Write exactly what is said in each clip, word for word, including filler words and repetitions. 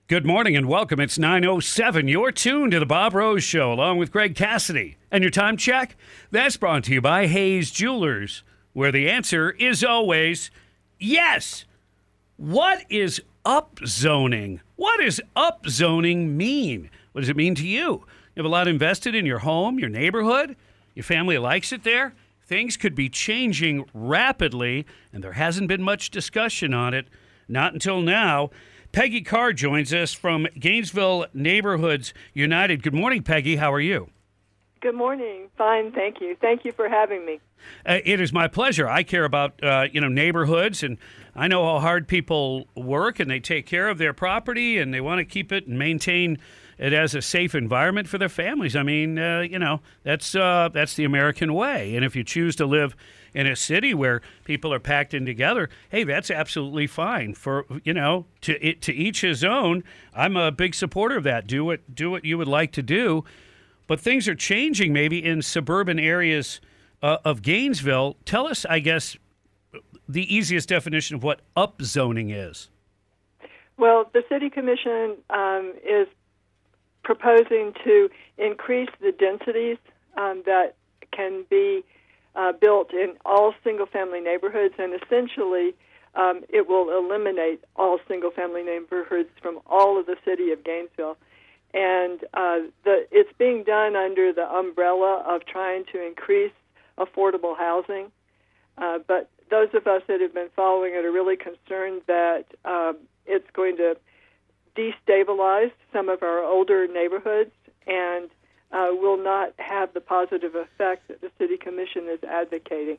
Good morning and welcome. It's nine oh seven. You're tuned to the Bob Rose Show along with Greg Cassidy. And your time check? That's brought to you by Hayes Jewelers, where the answer is always yes. What is upzoning? What does upzoning mean? What does it mean to you? You have a lot invested in your home, your neighborhood, your family likes it there. Things could be changing rapidly, and there hasn't been much discussion on it. Not until now. Peggy Carr joins us from Gainesville Neighborhoods United. Good morning, Peggy. How are you? Good morning. Fine, thank you. Thank you for having me. Uh, it is my pleasure. I care about uh, you know neighborhoods, and I know how hard people work, and they take care of their property, and they want to keep it and maintain it as a safe environment for their families. I mean, uh, you know, that's uh, that's the American way. And if you choose to live in a city where people are packed in together, hey, that's absolutely fine. For you know, to it, to each his own. I'm a big supporter of that. Do what do what you would like to do. But things are changing maybe in suburban areas uh, of Gainesville. Tell us, I guess, the easiest definition of what upzoning is. Well, the City Commission um, is proposing to increase the densities um, that can be uh, built in all single-family neighborhoods, and essentially um, it will eliminate all single-family neighborhoods from all of the city of Gainesville. And uh, the, it's being done under the umbrella of trying to increase affordable housing. Uh, but those of us that have been following it are really concerned that um, it's going to destabilize some of our older neighborhoods and uh, will not have the positive effect that the City Commission is advocating.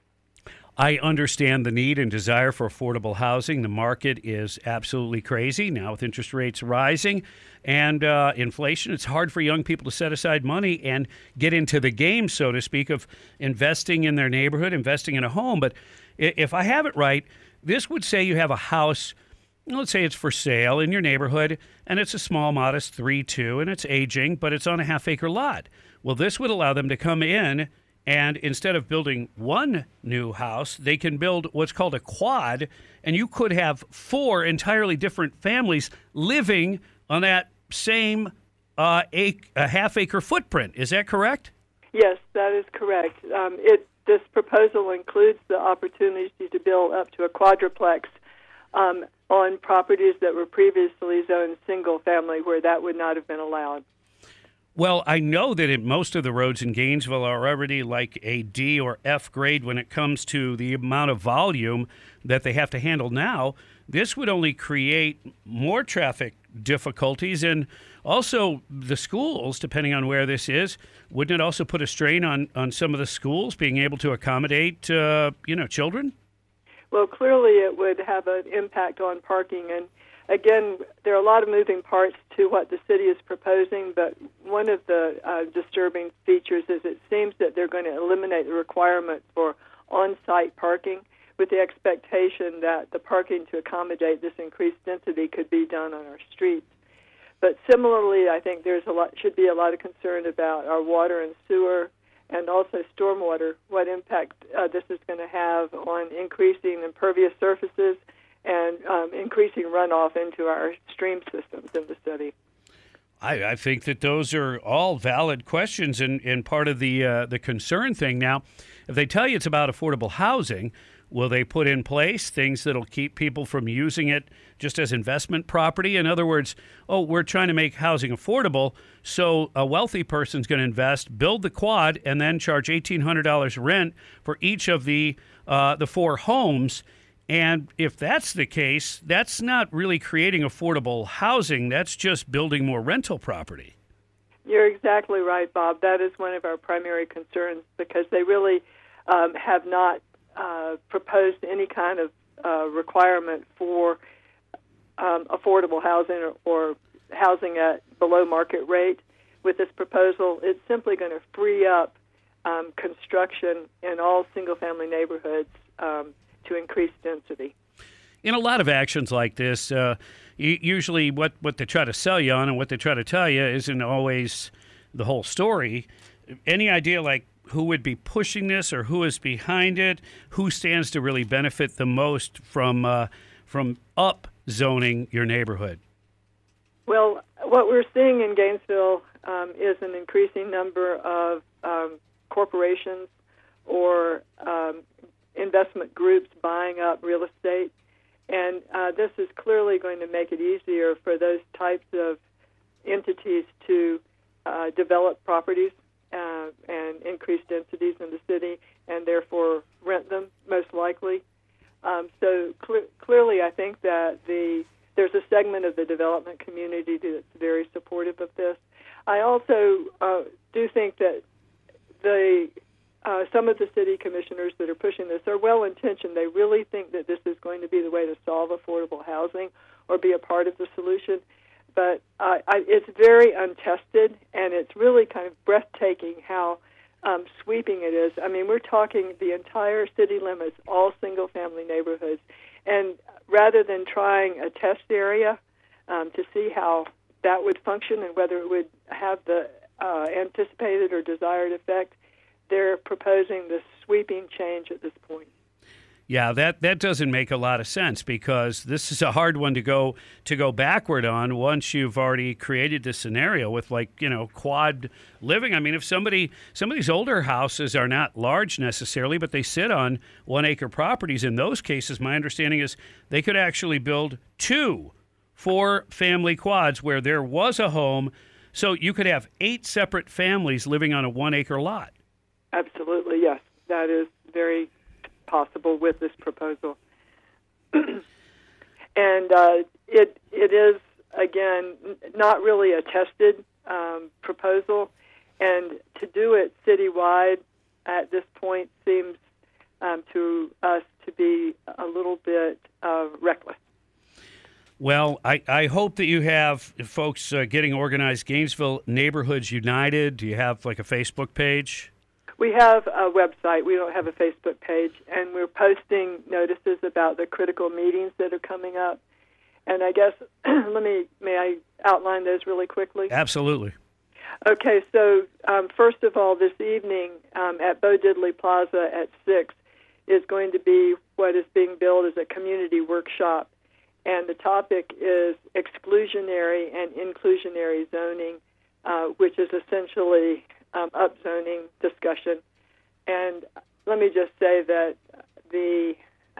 I understand the need and desire for affordable housing. The market is absolutely crazy now with interest rates rising and uh, inflation. It's hard for young people to set aside money and get into the game, so to speak, of investing in their neighborhood, investing in a home. But if I have it right, this would say you have a house, let's say it's for sale in your neighborhood, and it's a small, modest three two, and it's aging, but it's on a half-acre lot. Well, this would allow them to come in, and instead of building one new house, they can build what's called a quad, and you could have four entirely different families living on that same uh, a, a half-acre footprint. Is that correct? Yes, that is correct. Um, it this proposal includes the opportunity to build up to a quadruplex um, on properties that were previously zoned single-family, where that would not have been allowed. Well, I know that it, most of the roads in Gainesville are already like a D or F grade when it comes to the amount of volume that they have to handle now. This would only create more traffic difficulties, and also the schools, depending on where this is, wouldn't it also put a strain on, on some of the schools being able to accommodate, uh, you know, children? Well, clearly it would have an impact on parking, and again, there are a lot of moving parts to what the city is proposing, but one of the uh, disturbing features is it seems that they're going to eliminate the requirement for on-site parking, with the expectation that the parking to accommodate this increased density could be done on our streets. But similarly, I think there's a lot should be a lot of concern about our water and sewer and also stormwater, what impact uh, this is going to have on increasing impervious surfaces and um, increasing runoff into our stream systems in the city. I, I think that those are all valid questions and, and part of the uh, the concern thing. Now, if they tell you it's about affordable housing, will they put in place things that'll keep people from using it just as investment property? In other words, oh, we're trying to make housing affordable, so a wealthy person's going to invest, build the quad, and then charge eighteen hundred dollars rent for each of the uh, the four homes. And if that's the case, that's not really creating affordable housing. That's just building more rental property. You're exactly right, Bob. That is one of our primary concerns because they really um, have not uh, proposed any kind of uh, requirement for um, affordable housing or, or housing at below market rate. With this proposal, it's simply going to free up um, construction in all single-family neighborhoods um, to increase density. In a lot of actions like this, uh, usually what, what they try to sell you on and what they try to tell you isn't always the whole story. Any idea like who would be pushing this or who is behind it? Who stands to really benefit the most from uh, from up zoning your neighborhood? Well, what we're seeing in Gainesville um, is an increasing number of um, corporations or um, investment groups buying up real estate. And uh, this is clearly going to make it easier for those types of entities to uh, develop properties uh, and increase densities in the city and therefore rent them, most likely. Um, so cl- clearly I think that the there's a segment of the development community that's very supportive of this. I also uh, do think that the Uh, some of the city commissioners that are pushing this are well-intentioned. They really think that this is going to be the way to solve affordable housing or be a part of the solution. But uh, I, it's very untested, and it's really kind of breathtaking how um, sweeping it is. I mean, we're talking the entire city limits, all single-family neighborhoods. And rather than trying a test area um, to see how that would function and whether it would have the uh, anticipated or desired effect, they're proposing this sweeping change at this point. Yeah, that, that doesn't make a lot of sense because this is a hard one to go to go backward on once you've already created this scenario with, like, you know, quad living. I mean, if somebody some of these older houses are not large necessarily, but they sit on one acre properties, in those cases, my understanding is they could actually build two four family quads where there was a home. So you could have eight separate families living on a one acre lot. Absolutely, yes. That is very possible with this proposal. and uh, it it is, again, not really a tested um, proposal. And to do it citywide at this point seems um, to us to be a little bit uh, reckless. Well, I, I hope that you have folks uh, getting organized. Gainesville Neighborhoods United. Do you have like a Facebook page? We have a website. We don't have a Facebook page, and we're posting notices about the critical meetings that are coming up. And I guess, let me, may I outline those really quickly? Absolutely. Okay, so um, first of all, this evening um, at Bo Diddley Plaza at six is going to be what is being billed as a community workshop, and the topic is exclusionary and inclusionary zoning, uh, which is essentially Um, upzoning discussion. And let me just say that the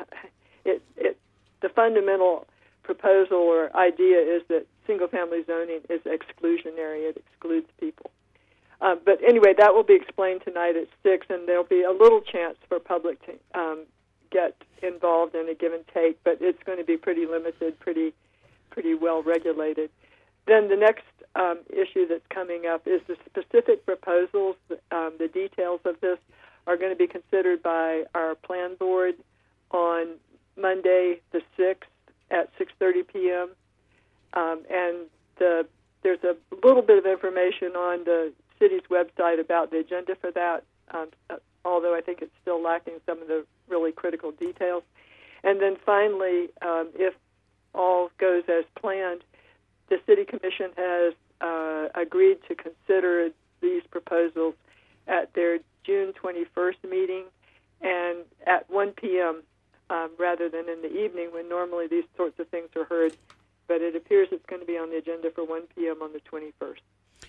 it, it, the fundamental proposal or idea is that single-family zoning is exclusionary. It excludes people. Um, but anyway, that will be explained tonight at six, and there'll be a little chance for public to um, get involved in a give and take, but it's going to be pretty limited, pretty, pretty well regulated. Then the next um, issue that's coming up is the specific proposals. Um, the details of this are going to be considered by our plan board on Monday the sixth at six thirty p.m. Um, and the, there's a little bit of information on the city's website about the agenda for that, um, although I think it's still lacking some of the really critical details. And then finally, um, if all goes as planned, the City Commission has uh, agreed to consider these proposals at their June twenty-first meeting and at one p.m. Um, rather than in the evening when normally these sorts of things are heard. But it appears it's going to be on the agenda for one p.m. on the twenty-first.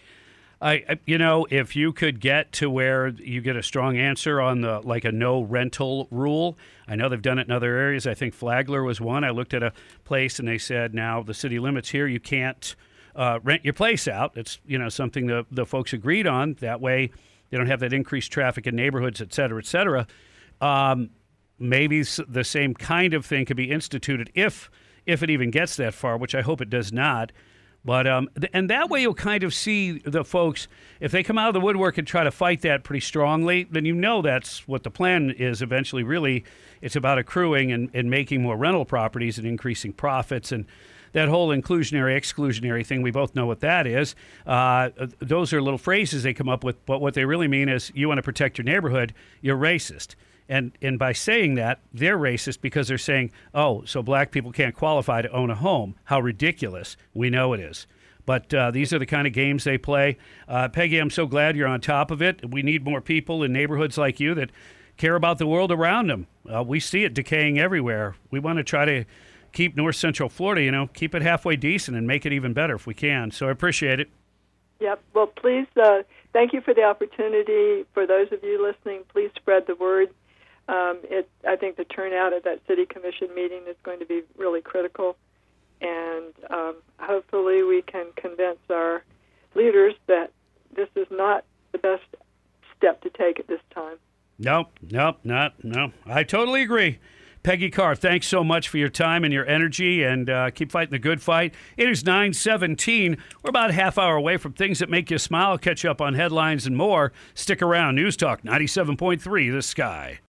I, you know, if you could get to where you get a strong answer on the like a no rental rule, I know they've done it in other areas. I think Flagler was one. I looked at a place and they said now the city limits here, you can't uh, rent your place out. It's, you know, something the the folks agreed on. That way they don't have that increased traffic in neighborhoods, et cetera, et cetera. Um, maybe the same kind of thing could be instituted if if it even gets that far, which I hope it does not. But um, th- and that way you'll kind of see the folks, if they come out of the woodwork and try to fight that pretty strongly, then you know that's what the plan is eventually. Really, it's about accruing and, and making more rental properties and increasing profits. And that whole inclusionary, exclusionary thing, we both know what that is. Uh, those are little phrases they come up with, but what they really mean is you want to protect your neighborhood, you're racist. And and by saying that, they're racist because they're saying, oh, so black people can't qualify to own a home. How ridiculous. We know it is. But uh, these are the kind of games they play. Uh, Peggy, I'm so glad you're on top of it. We need more people in neighborhoods like you that care about the world around them. Uh, we see it decaying everywhere. We want to try to keep North Central Florida, you know, keep it halfway decent and make it even better if we can. So I appreciate it. Yep. Well, please, uh, thank you for the opportunity. For those of you listening, please spread the word. Um, it, I think the turnout at that City Commission meeting is going to be really critical, and um, hopefully we can convince our leaders that this is not the best step to take at this time. Nope, nope, not, no. I totally agree. Peggy Carr, thanks so much for your time and your energy, and uh, keep fighting the good fight. It is nine seventeen. We're about a half hour away from things that make you smile. Catch up on headlines and more. Stick around. News Talk ninety-seven point three, The Sky.